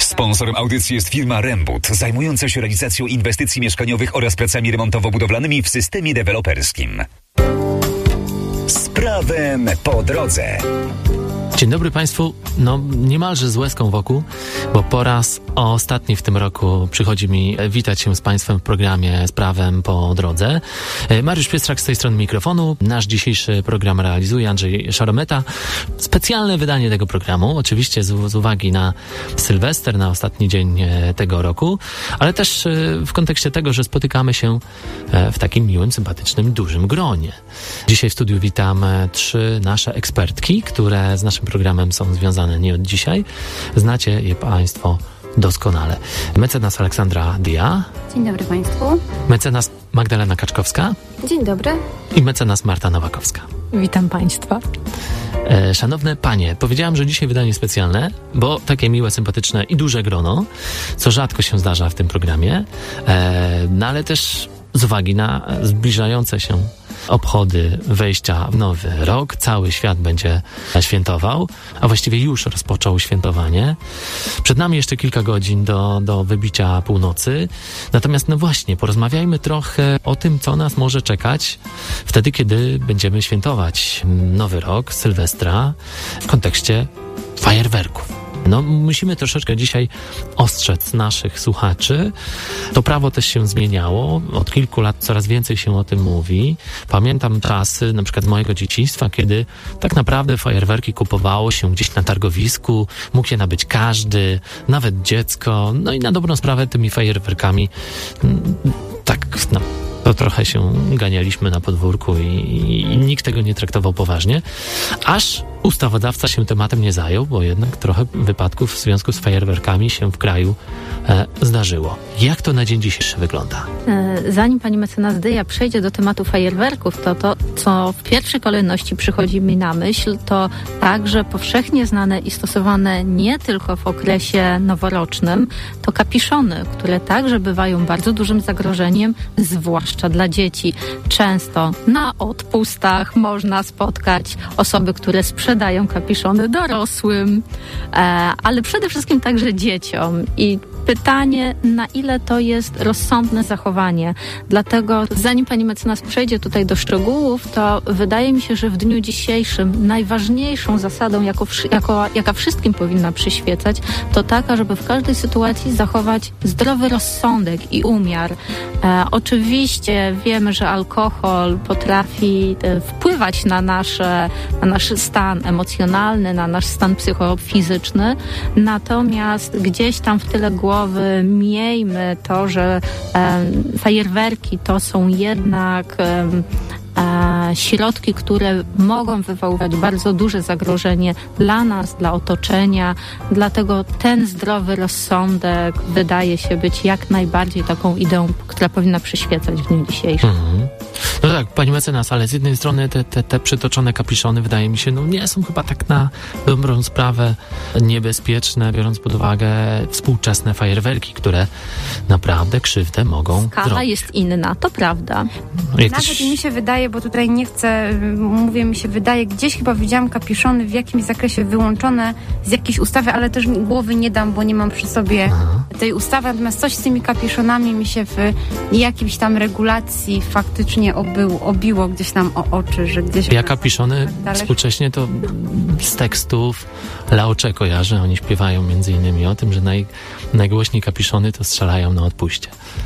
Sponsorem audycji jest firma Rembut, zajmująca się realizacją inwestycji mieszkaniowych oraz pracami remontowo-budowlanymi w systemie deweloperskim. Z prawem po drodze. Dzień dobry Państwu, niemalże z łezką wokół, bo po raz ostatni w tym roku przychodzi mi witać się z Państwem w programie Z prawem po drodze. Mariusz Piestrak z tej strony mikrofonu. Nasz dzisiejszy program realizuje Andrzej Szarometa. Specjalne wydanie tego programu, oczywiście z uwagi na Sylwester, na ostatni dzień tego roku, ale też w kontekście tego, że spotykamy się w takim miłym, sympatycznym, dużym gronie. Dzisiaj w studiu witam 3 nasze ekspertki, które z naszym programem są związane nie od dzisiaj. Znacie je Państwo doskonale. Mecenas Aleksandra Dyja. Dzień dobry Państwu. Mecenas Magdalena Kaczkowska. Dzień dobry. I mecenas Marta Nowakowska. Witam Państwa. Szanowne panie, powiedziałam, że dzisiaj wydanie specjalne, bo takie miłe, sympatyczne i duże grono, co rzadko się zdarza w tym programie, ale też z uwagi na zbliżające się obchody wejścia w nowy rok. Cały świat będzie świętował, a właściwie już rozpoczął świętowanie. Przed nami jeszcze kilka godzin do wybicia północy. Natomiast właśnie, porozmawiajmy trochę o tym, co nas może czekać wtedy, kiedy będziemy świętować nowy rok, Sylwestra, w kontekście fajerwerków. Musimy troszeczkę dzisiaj ostrzec naszych słuchaczy. To prawo też się zmieniało. Od kilku lat coraz więcej się o tym mówi. Pamiętam czasy, na przykład z mojego dzieciństwa, kiedy tak naprawdę fajerwerki kupowało się gdzieś na targowisku. Mógł je nabyć każdy, nawet dziecko. I na dobrą sprawę tymi fajerwerkami to trochę się ganialiśmy na podwórku i nikt tego nie traktował poważnie. Aż ustawodawca się tematem nie zajął, bo jednak trochę wypadków w związku z fajerwerkami się w kraju zdarzyło. Jak to na dzień dzisiejszy wygląda? Zanim pani mecenas Dyja przejdzie do tematu fajerwerków, to co w pierwszej kolejności przychodzi mi na myśl, to także powszechnie znane i stosowane nie tylko w okresie noworocznym, to kapiszony, które także bywają bardzo dużym zagrożeniem, zwłaszcza dla dzieci. Często na odpustach można spotkać osoby, które sprzedają kapiszony dorosłym, ale przede wszystkim także dzieciom. I pytanie, na ile to jest rozsądne zachowanie. Dlatego, zanim pani mecenas przejdzie tutaj do szczegółów, to wydaje mi się, że w dniu dzisiejszym najważniejszą zasadą, jaka wszystkim powinna przyświecać, to taka, żeby w każdej sytuacji zachować zdrowy rozsądek i umiar. Oczywiście wiemy, że alkohol potrafi wpływać na nasz stan emocjonalny, na nasz stan psychofizyczny, natomiast gdzieś tam w tyle głowy miejmy to, że fajerwerki to są jednak środki, które mogą wywoływać bardzo duże zagrożenie dla nas, dla otoczenia. Dlatego ten zdrowy rozsądek wydaje się być jak najbardziej taką ideą, która powinna przyświecać w dniu dzisiejszym. No tak, pani mecenas, ale z jednej strony te przytoczone kapiszony, wydaje mi się, nie są chyba tak na dobrą sprawę niebezpieczne, biorąc pod uwagę współczesne fajerwerki, które naprawdę krzywdę mogą Skala zrobić. jest inna, to prawda. Nawet mi się wydaje, bo tutaj nie chcę, mi się wydaje, gdzieś chyba widziałam kapiszony w jakimś zakresie wyłączone z jakiejś ustawy, ale też głowy nie dam, bo nie mam przy sobie tej ustawy, natomiast coś z tymi kapiszonami mi się w jakiejś tam regulacji faktycznie obiło gdzieś tam o oczy, że gdzieś... Ja kapiszony współcześnie to z tekstów Laocze kojarzę. Oni śpiewają między innymi o tym, że najgłośniej kapiszony to strzelają na odpuście.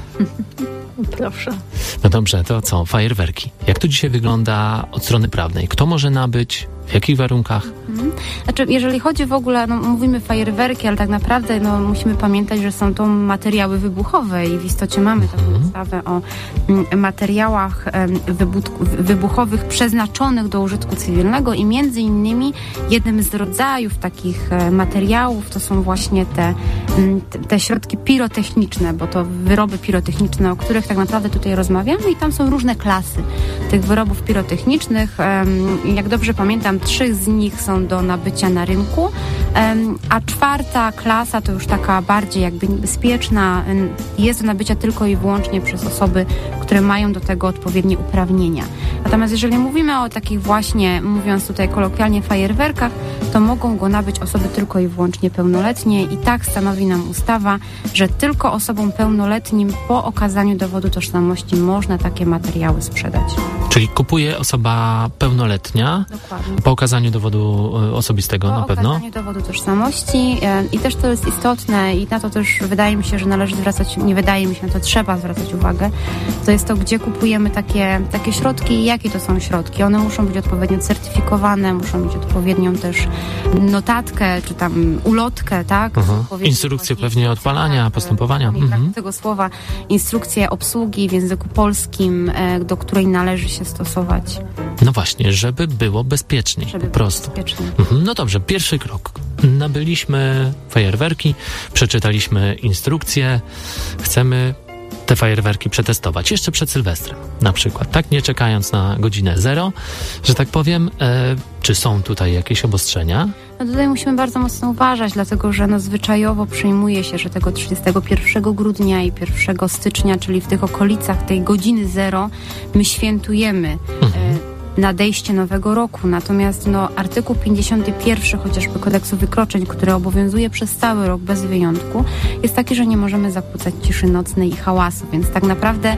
Proszę. No dobrze, to co? Fajerwerki. Jak to dzisiaj wygląda od strony prawnej? Kto może nabyć? W jakich warunkach? Znaczy, jeżeli chodzi w ogóle, mówimy fajerwerki, ale tak naprawdę musimy pamiętać, że są to materiały wybuchowe i w istocie mamy taką ustawę o materiałach wybuchowych przeznaczonych do użytku cywilnego i między innymi jednym z rodzajów takich materiałów to są właśnie te środki pirotechniczne, bo to wyroby pirotechniczne, o których tak naprawdę tutaj rozmawiamy i tam są różne klasy tych wyrobów pirotechnicznych. Jak dobrze pamiętam, 3 z nich są do nabycia na rynku, a 4. klasa to już taka bardziej jakby niebezpieczna, jest do nabycia tylko i wyłącznie przez osoby, które mają do tego odpowiednie uprawnienia. Natomiast jeżeli mówimy o takich właśnie, mówiąc tutaj kolokwialnie, fajerwerkach, to mogą go nabyć osoby tylko i wyłącznie pełnoletnie i tak stanowi nam ustawa, że tylko osobom pełnoletnim po okazaniu dowodu tożsamości można takie materiały sprzedać. Czyli kupuje osoba pełnoletnia. Dokładnie. Po okazaniu dowodu osobistego na pewno. Po okazaniu dowodu tożsamości i też to jest istotne i na to też wydaje mi się, że należy zwracać, nie wydaje mi się, na to trzeba zwracać uwagę, to jest to, gdzie kupujemy takie środki i jakie to są środki. One muszą być odpowiednio certyfikowane, muszą mieć odpowiednią też notatkę, czy tam ulotkę, tak? Instrukcję pewnie odpalania, postępowania. Tego słowa, instrukcję obsługi w języku polskim, do której należy się stosować. No właśnie, żeby było bezpieczniej, po prostu. Bezpiecznie. No dobrze, pierwszy krok. Nabyliśmy fajerwerki, przeczytaliśmy instrukcję, chcemy te fajerwerki przetestować jeszcze przed Sylwestrem na przykład, tak? Nie czekając na godzinę 0, że tak powiem. Czy są tutaj jakieś obostrzenia? No tutaj musimy bardzo mocno uważać, dlatego że zwyczajowo przyjmuje się, że tego 31 grudnia i 1 stycznia, czyli w tych okolicach tej godziny 0, my świętujemy nadejście nowego roku. Natomiast artykuł 51 chociażby Kodeksu Wykroczeń, który obowiązuje przez cały rok bez wyjątku, jest taki, że nie możemy zakłócać ciszy nocnej i hałasu, więc tak naprawdę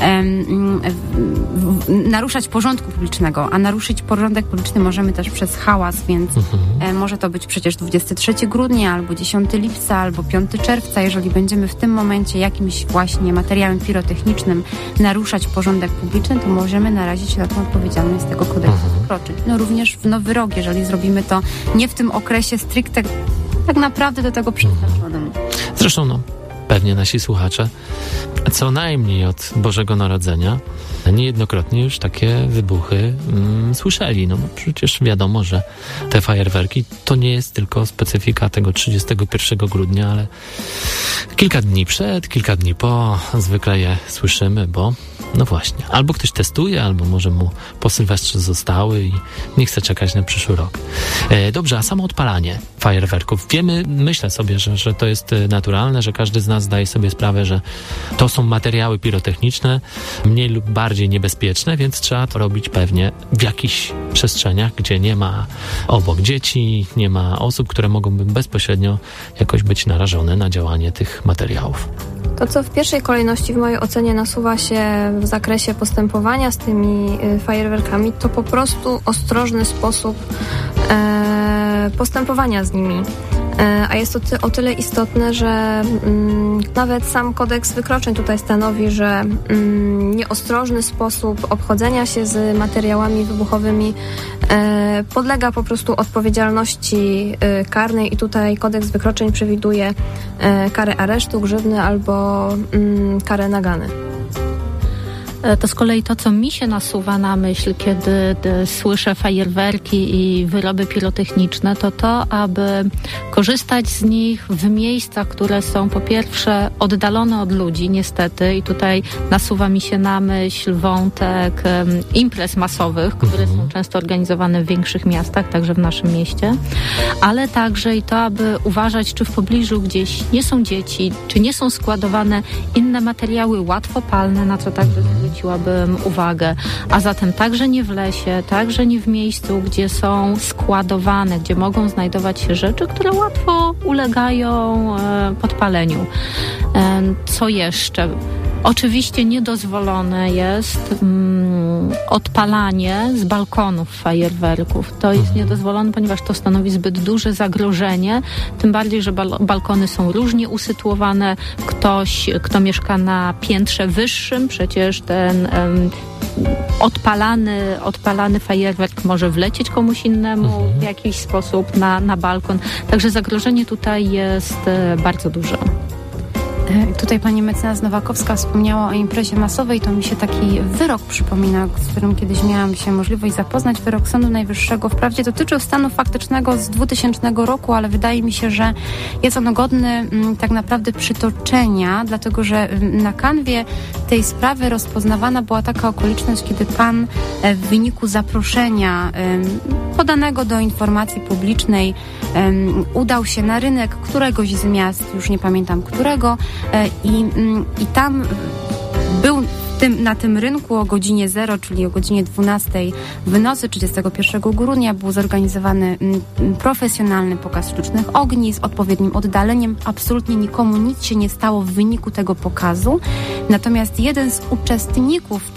naruszać porządku publicznego, a naruszyć porządek publiczny możemy też przez hałas, więc może to być przecież 23 grudnia, albo 10 lipca, albo 5 czerwca, jeżeli będziemy w tym momencie jakimś właśnie materiałem pirotechnicznym naruszać porządek publiczny, to możemy narazić się na tą odpowiedzialność z tego kodeksu wykroczeń. Również w Nowy Rok, jeżeli zrobimy to nie w tym okresie stricte tak naprawdę do tego przeznaczonym. Zresztą pewnie nasi słuchacze co najmniej od Bożego Narodzenia niejednokrotnie już takie wybuchy słyszeli. No bo przecież wiadomo, że te fajerwerki to nie jest tylko specyfika tego 31 grudnia, ale kilka dni przed, kilka dni po zwykle je słyszymy, bo no właśnie, albo ktoś testuje, albo może mu po Sylwestrze zostały i nie chce czekać na przyszły rok. Dobrze, a samo odpalanie fajerwerków. Wiemy, myślę sobie, że to jest naturalne, że każdy z nas zdaje sobie sprawę, że to są materiały pirotechniczne, mniej lub bardziej niebezpieczne, więc trzeba to robić pewnie w jakichś przestrzeniach, gdzie nie ma obok dzieci, nie ma osób, które mogłyby bezpośrednio jakoś być narażone na działanie tych materiałów. To, co w pierwszej kolejności w mojej ocenie nasuwa się w zakresie postępowania z tymi fajerwerkami, to po prostu ostrożny sposób postępowania z nimi. A jest to o tyle istotne, że nawet sam kodeks wykroczeń tutaj stanowi, że nieostrożny sposób obchodzenia się z materiałami wybuchowymi podlega po prostu odpowiedzialności karnej i tutaj kodeks wykroczeń przewiduje karę aresztu, grzywny albo karę nagany. To z kolei to, co mi się nasuwa na myśl, kiedy słyszę fajerwerki i wyroby pirotechniczne, to aby korzystać z nich w miejscach, które są po pierwsze oddalone od ludzi, niestety, i tutaj nasuwa mi się na myśl wątek imprez masowych, które są często organizowane w większych miastach, także w naszym mieście, ale także i to, aby uważać, czy w pobliżu gdzieś nie są dzieci, czy nie są składowane inne materiały łatwopalne, na co także zwróciłabym uwagę, a zatem także nie w lesie, także nie w miejscu, gdzie są składowane, gdzie mogą znajdować się rzeczy, które łatwo ulegają podpaleniu. Co jeszcze? Oczywiście niedozwolone jest odpalanie z balkonów fajerwerków. To jest niedozwolone, ponieważ to stanowi zbyt duże zagrożenie, tym bardziej, że balkony są różnie usytuowane. Ktoś, kto mieszka na piętrze wyższym, przecież ten odpalany fajerwerk może wlecieć komuś innemu w jakiś sposób na balkon. Także zagrożenie tutaj jest bardzo duże. Tutaj pani mecenas Nowakowska wspomniała o imprezie masowej, to mi się taki wyrok przypomina, z którym kiedyś miałam się możliwość zapoznać. Wyrok Sądu Najwyższego wprawdzie dotyczył stanu faktycznego z 2000 roku, ale wydaje mi się, że jest on godny tak naprawdę przytoczenia, dlatego że na kanwie tej sprawy rozpoznawana była taka okoliczność, kiedy pan w wyniku zaproszenia podanego do informacji publicznej udał się na rynek któregoś z miast, już nie pamiętam którego, i tam był na tym rynku o godzinie 0, czyli o godzinie 12 w nocy 31 grudnia był zorganizowany profesjonalny pokaz sztucznych ogni z odpowiednim oddaleniem. Absolutnie nikomu nic się nie stało w wyniku tego pokazu. Natomiast jeden z uczestników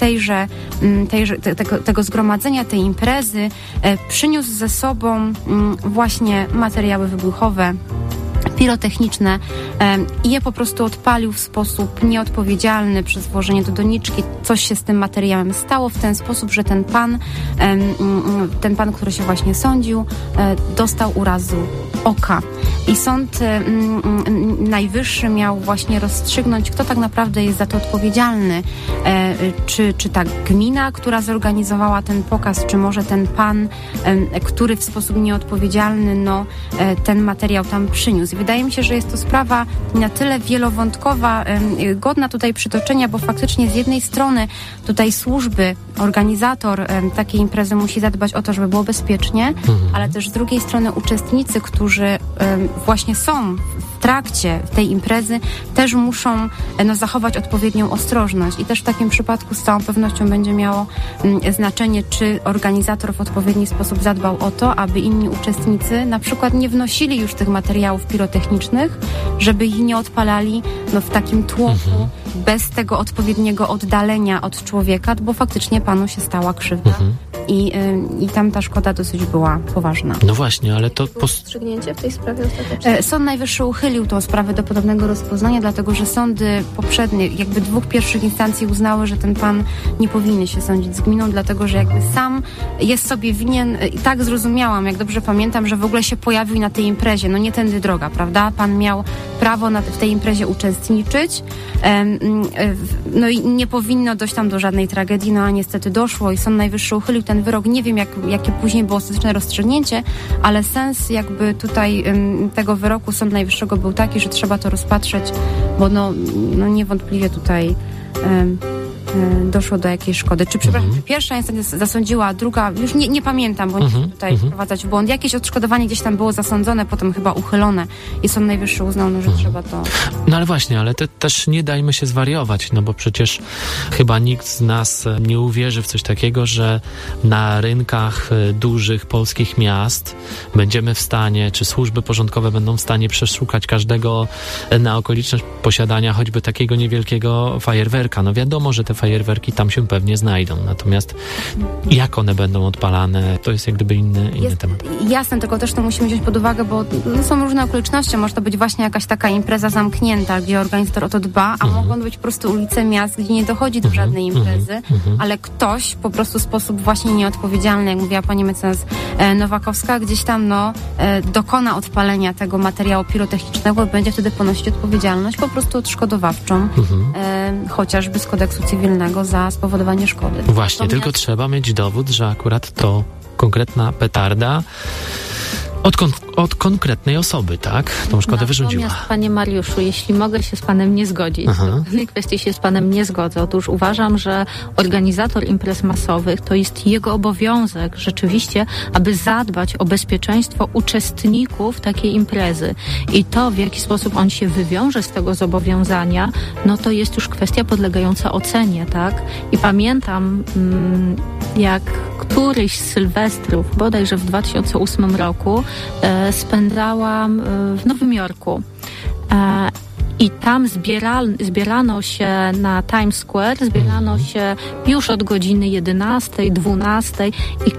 tego zgromadzenia, tej imprezy przyniósł ze sobą właśnie materiały wybuchowe, pirotechniczne i je po prostu odpalił w sposób nieodpowiedzialny przez włożenie do doniczki. Coś się z tym materiałem stało w ten sposób, że ten pan, który się właśnie sądził, dostał urazu oka. I Sąd Najwyższy miał właśnie rozstrzygnąć, kto tak naprawdę jest za to odpowiedzialny. Czy ta gmina, która zorganizowała ten pokaz, czy może ten pan, który w sposób nieodpowiedzialny ten materiał tam przyniósł. Wydaje mi się, że jest to sprawa na tyle wielowątkowa, godna tutaj przytoczenia, bo faktycznie z jednej strony tutaj służby, organizator takiej imprezy musi zadbać o to, żeby było bezpiecznie, ale też z drugiej strony uczestnicy, którzy właśnie są w trakcie tej imprezy, też muszą zachować odpowiednią ostrożność. I też w takim przypadku z całą pewnością będzie miało znaczenie, czy organizator w odpowiedni sposób zadbał o to, aby inni uczestnicy na przykład nie wnosili już tych materiałów pirotechnicznych, żeby ich nie odpalali w takim tłoku, bez tego odpowiedniego oddalenia od człowieka, bo faktycznie panu się stała krzywda. I tam ta szkoda dosyć była poważna. No właśnie, ale to... Rozstrzygnięcie w tej sprawie ostatecznie? Sąd Najwyższy uchylił tą sprawę do ponownego rozpoznania, dlatego że sądy poprzednie, jakby 2 pierwszych instancji uznały, że ten pan nie powinien się sądzić z gminą, dlatego że jakby sam jest sobie winien, i tak zrozumiałam, jak dobrze pamiętam, że w ogóle się pojawił na tej imprezie. Nie tędy droga, prawda? Pan miał prawo w tej imprezie uczestniczyć, i nie powinno dojść tam do żadnej tragedii, a niestety doszło i Sąd Najwyższy uchylił ten wyrok. Nie wiem, jakie później było ostateczne rozstrzygnięcie, ale sens jakby tutaj tego wyroku Sądu Najwyższego był taki, że trzeba to rozpatrzeć, bo niewątpliwie tutaj doszło do jakiejś szkody. Czy pierwsza instancja zasądziła, a druga, już nie pamiętam, bo nie chcę tutaj wprowadzać w błąd. Jakieś odszkodowanie gdzieś tam było zasądzone, potem chyba uchylone i Sąd Najwyższy uznał, że trzeba to... No ale właśnie, ale też nie dajmy się zwariować, bo przecież chyba nikt z nas nie uwierzy w coś takiego, że na rynkach dużych polskich miast będziemy w stanie, czy służby porządkowe będą w stanie przeszukać każdego na okoliczność posiadania choćby takiego niewielkiego fajerwerka. Wiadomo, że te fajerwerki tam się pewnie znajdą. Natomiast jak one będą odpalane, to jest jak gdyby inny temat. Jasne, tylko też to musimy wziąć pod uwagę, bo są różne okoliczności. Może to być właśnie jakaś taka impreza zamknięta, gdzie organizator o to dba, a mogą być po prostu ulice miast, gdzie nie dochodzi do żadnej imprezy, ale ktoś po prostu w sposób właśnie nieodpowiedzialny, jak mówiła pani mecenas Nowakowska, gdzieś tam dokona odpalenia tego materiału pirotechnicznego, będzie wtedy ponosić odpowiedzialność po prostu odszkodowawczą, chociażby z kodeksu cywilnego za spowodowanie szkody. Właśnie, tylko trzeba mieć dowód, że akurat to konkretna petarda od konkretnej osoby, tak? Tą szkodę wyrządziła. Natomiast, panie Mariuszu, jeśli mogę się z panem nie zgodzić, to w tej kwestii się z panem nie zgodzę. Otóż uważam, że organizator imprez masowych to jest jego obowiązek rzeczywiście, aby zadbać o bezpieczeństwo uczestników takiej imprezy. I to, w jaki sposób on się wywiąże z tego zobowiązania, to jest już kwestia podlegająca ocenie, tak? I pamiętam, jak któryś z sylwestrów, bodajże w 2008 roku, spędzałam w Nowym Jorku. I tam zbierano się na Times Square, zbierano się już od godziny 11, 12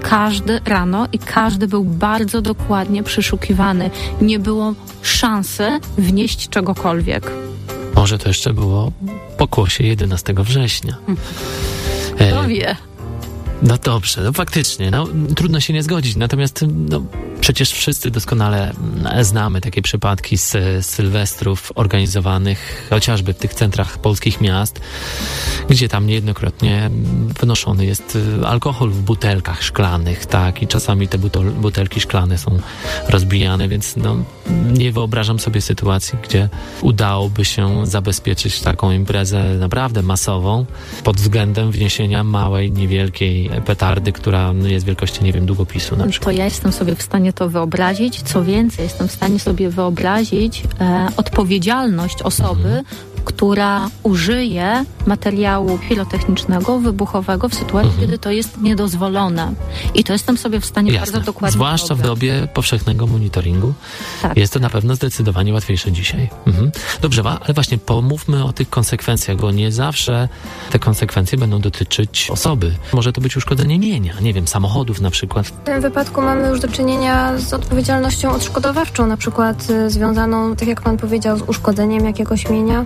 i każdy był bardzo dokładnie przeszukiwany. Nie było szansy wnieść czegokolwiek. Może to jeszcze było po kłosie 11 września. Kto wie? No dobrze, faktycznie, trudno się nie zgodzić, natomiast przecież wszyscy doskonale znamy takie przypadki z sylwestrów organizowanych chociażby w tych centrach polskich miast, gdzie tam niejednokrotnie wynoszony jest alkohol w butelkach szklanych, tak, i czasami te butelki szklane są rozbijane, więc nie wyobrażam sobie sytuacji, gdzie udałoby się zabezpieczyć taką imprezę naprawdę masową pod względem wniesienia małej, niewielkiej petardy, która jest wielkości, długopisu na przykład. To ja jestem sobie w stanie to wyobrazić. Co więcej, jestem w stanie sobie wyobrazić odpowiedzialność osoby, która użyje materiału pirotechnicznego, wybuchowego w sytuacji, kiedy to jest niedozwolone. I to jestem sobie w stanie bardzo dokładnie zwłaszcza w dobie powszechnego monitoringu. Tak. Jest to na pewno zdecydowanie łatwiejsze dzisiaj. Dobrze, ale właśnie pomówmy o tych konsekwencjach, bo nie zawsze te konsekwencje będą dotyczyć osoby. Może to być uszkodzenie mienia, nie wiem, samochodów na przykład. W tym wypadku mamy już do czynienia z odpowiedzialnością odszkodowawczą, na przykład związaną, tak jak pan powiedział, z uszkodzeniem jakiegoś mienia.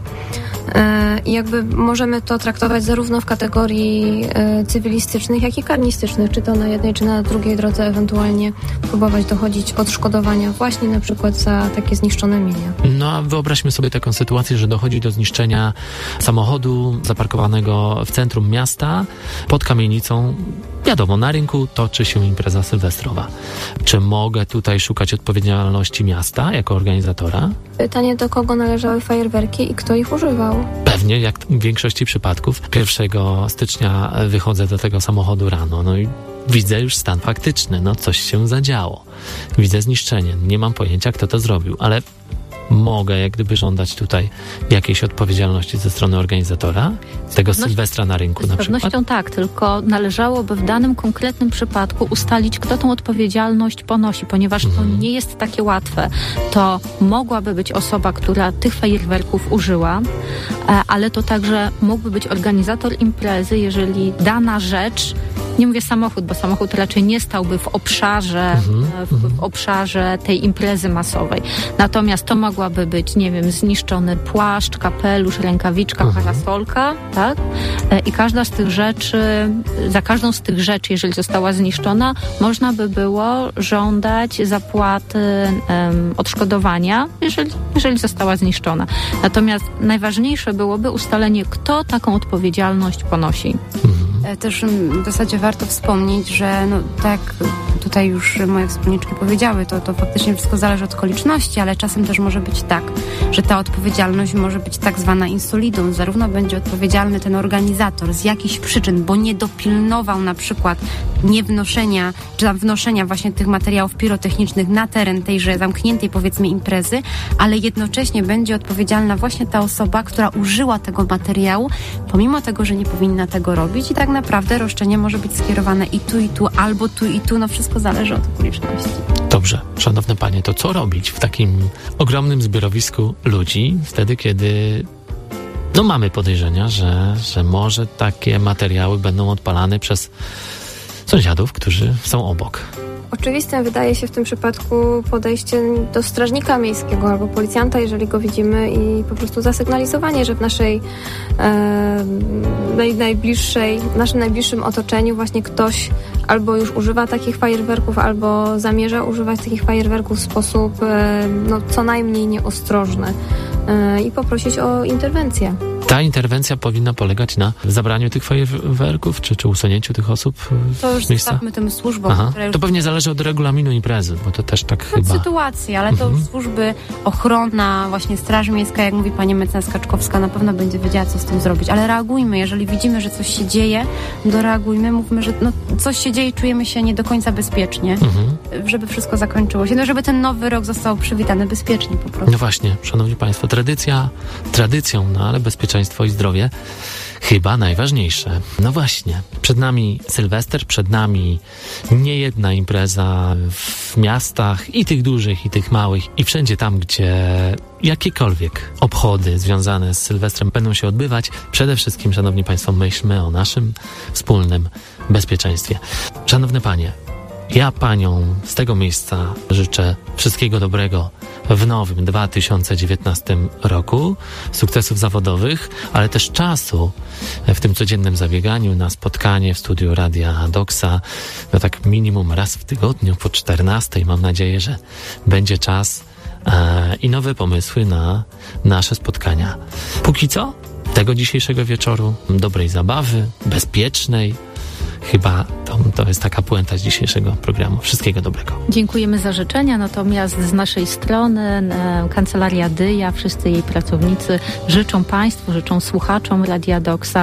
I jakby możemy to traktować zarówno w kategorii cywilistycznych, jak i karnistycznych, czy to na jednej, czy na drugiej drodze ewentualnie próbować dochodzić odszkodowania właśnie na przykład za takie zniszczone mienia. No a wyobraźmy sobie taką sytuację, że dochodzi do zniszczenia samochodu zaparkowanego w centrum miasta pod kamienicą. Wiadomo, na rynku toczy się impreza sylwestrowa. Czy mogę tutaj szukać odpowiedzialności miasta jako organizatora? Pytanie, do kogo należały fajerwerki i kto ich używał? Pewnie, jak w większości przypadków, 1 stycznia wychodzę do tego samochodu rano, no i widzę już stan faktyczny, no coś się zadziało. Widzę zniszczenie, nie mam pojęcia, kto to zrobił, ale mogę jak gdyby żądać tutaj jakiejś odpowiedzialności ze strony organizatora tego Sylwestra na rynku na przykład? Z pewnością tak, tylko należałoby w danym konkretnym przypadku ustalić, kto tą odpowiedzialność ponosi, ponieważ to nie jest takie łatwe. To mogłaby być osoba, która tych fajerwerków użyła, ale to także mógłby być organizator imprezy, jeżeli dana rzecz, nie mówię samochód, bo samochód raczej nie stałby w obszarze, w obszarze tej imprezy masowej. Natomiast to mogłaby być, nie wiem, zniszczony płaszcz, kapelusz, rękawiczka, parasolka, tak? I każda z tych rzeczy, za każdą z tych rzeczy, jeżeli została zniszczona, można by było żądać zapłaty odszkodowania, jeżeli została zniszczona. Natomiast najważniejsze byłoby ustalenie, kto taką odpowiedzialność ponosi. Też w zasadzie warto wspomnieć, że no, tak tutaj już moje wspólniczki powiedziały, to faktycznie wszystko zależy od okoliczności, ale czasem też może być tak, że ta odpowiedzialność może być tak zwana insolidą. Zarówno będzie odpowiedzialny ten organizator z jakichś przyczyn, bo nie dopilnował na przykład niewnoszenia, czy tam wnoszenia właśnie tych materiałów pirotechnicznych na teren tejże zamkniętej, powiedzmy, imprezy, ale jednocześnie będzie odpowiedzialna właśnie ta osoba, która użyła tego materiału, pomimo tego, że nie powinna tego robić i tak naprawdę roszczenie może być skierowane i tu, albo tu i tu, no wszystko zależy od okoliczności. Dobrze, szanowne panie, to co robić w takim ogromnym zbiorowisku ludzi, wtedy kiedy mamy podejrzenia, że może takie materiały będą odpalane przez sąsiadów, którzy są obok? Oczywistym wydaje się w tym przypadku podejście do strażnika miejskiego albo policjanta, jeżeli go widzimy, i po prostu zasygnalizowanie, że w naszym najbliższym otoczeniu właśnie ktoś albo już używa takich fajerwerków, albo zamierza używać takich fajerwerków w sposób co najmniej nieostrożny i poprosić o interwencję. Ta interwencja powinna polegać na zabraniu tych fajerwerków, czy usunięciu tych osób to już z miejsca? zostawmy tym służbom, które już... To pewnie zależy od regulaminu imprezy, bo to też tak chyba... sytuacji, ale to już służby ochronna, właśnie Straż Miejska, jak mówi pani mecenas Kaczkowska, na pewno będzie wiedziała, co z tym zrobić. Ale reagujmy, jeżeli widzimy, że coś się dzieje, reagujmy, mówmy, że coś się dzieje i czujemy się nie do końca bezpiecznie, żeby wszystko zakończyło się, żeby ten nowy rok został przywitany bezpiecznie po prostu. No właśnie, szanowni państwo, tradycją, ale bezpieczeństwo i zdrowie chyba najważniejsze. No właśnie, przed nami Sylwester, przed nami niejedna impreza w miastach, i tych dużych, i tych małych, i wszędzie tam, gdzie jakiekolwiek obchody związane z Sylwestrem będą się odbywać. Przede wszystkim, szanowni państwo, myślmy o naszym wspólnym bezpieczeństwie. Szanowne panie, ja paniom z tego miejsca życzę wszystkiego dobrego w nowym 2019 roku, sukcesów zawodowych, ale też czasu w tym codziennym zabieganiu na spotkanie w studiu Radia Doksa, tak minimum raz w tygodniu po 14. Mam nadzieję, że będzie czas i nowe pomysły na nasze spotkania. Póki co, tego dzisiejszego wieczoru, dobrej zabawy, bezpiecznej. Chyba to jest taka puenta z dzisiejszego programu. Wszystkiego dobrego. Dziękujemy za życzenia, natomiast z naszej strony Kancelaria Dyja, wszyscy jej pracownicy życzą państwu, życzą słuchaczom Radia Doksa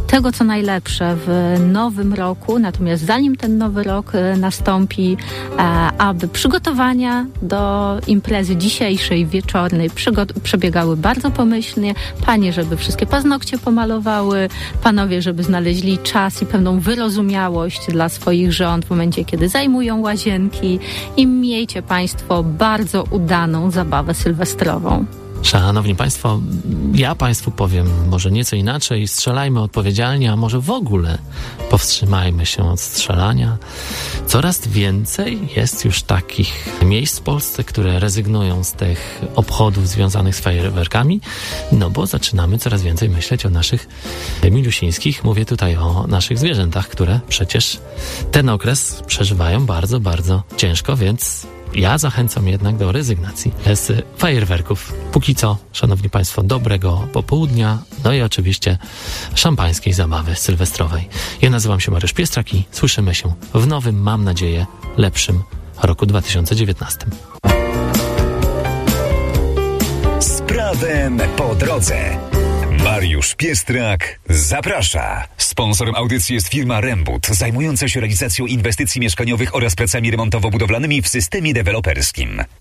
tego, co najlepsze w nowym roku. Natomiast zanim ten nowy rok nastąpi, aby przygotowania do imprezy dzisiejszej, wieczornej przebiegały bardzo pomyślnie. Panie, żeby wszystkie paznokcie pomalowały, panowie, żeby znaleźli czas i pewną wyrozumiałość dla swoich żon w momencie, kiedy zajmują łazienki i miejcie Państwo bardzo udaną zabawę sylwestrową. Szanowni Państwo, ja Państwu powiem może nieco inaczej. Strzelajmy odpowiedzialnie, a może w ogóle powstrzymajmy się od strzelania. Coraz więcej jest już takich miejsc w Polsce, które rezygnują z tych obchodów związanych z fajerwerkami, no bo zaczynamy coraz więcej myśleć o naszych milusińskich. Mówię tutaj o naszych zwierzętach, które przecież ten okres przeżywają bardzo, bardzo ciężko, więc ja zachęcam jednak do rezygnacji z fajerwerków. Póki co, szanowni Państwo, dobrego popołudnia, no i oczywiście szampańskiej zabawy sylwestrowej. Ja nazywam się Mariusz Piestrak i słyszymy się w nowym, mam nadzieję, lepszym roku 2019. Z prawem po drodze. Mariusz Piestrak zaprasza. Sponsorem audycji jest firma Rembut, zajmująca się realizacją inwestycji mieszkaniowych oraz pracami remontowo-budowlanymi w systemie deweloperskim.